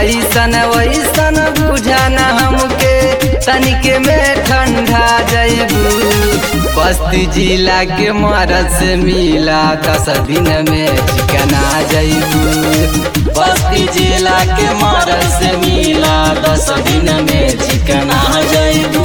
ऐसन वैसन बुझाना हमके तनिके में ठंडा जैबू। बस्ती जिला के मरद से मिला 10 दिन में चिकना जैबू। बस्ती जिला के मरद से मिला 10 दिन में चिकना जैबू।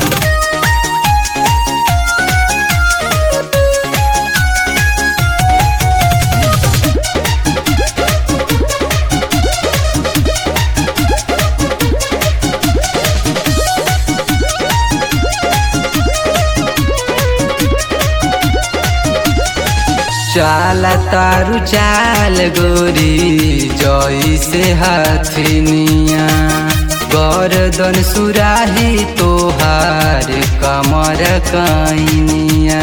चाल तारू चाल गोरी जैसे हथनिया, गर्दन सुराही तोहार कमर कैनिया।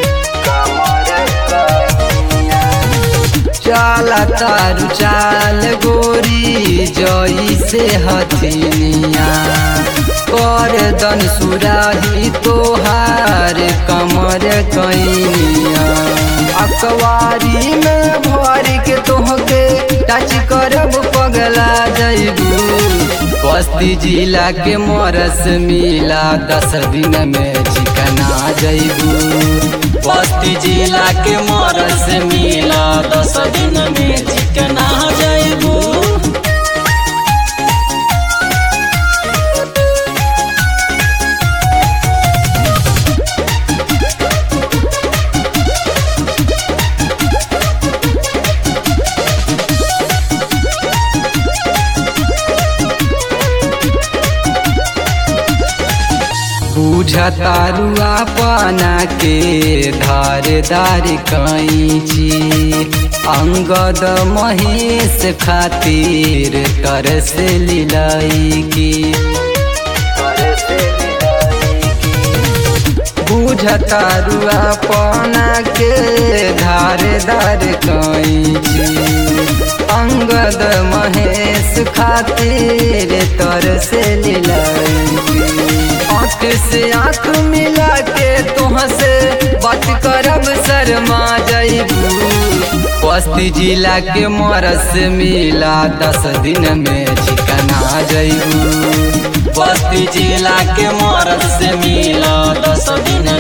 चाल तारू चाल गोरी जैसे हथनिया, गर्दन सुराही तोहार कमर कैनिया। अकवारी में भर के तोहके टच करब पगला जैबू। बस्ती जिला के मरस मिला 10 दिन में चिकना जैबू। बस्ती जिला के मरस मिला 10 दिन में चिकना जैबू। बुझतारू अपना के धारदार कैची, अंगद महेश खातिर तरस लीलाई की। बुझतारू अपना के धारदार कैची, अंगद महेश खातिर तरस लीलाई की। आँख से आँख मिला के तुहसे बात करब शर्मा जैबू। बस्ती जिला के मरस मिला 10 दिन में चिकना जैबू। बस्ती जिला के मरस मिला 10 दिन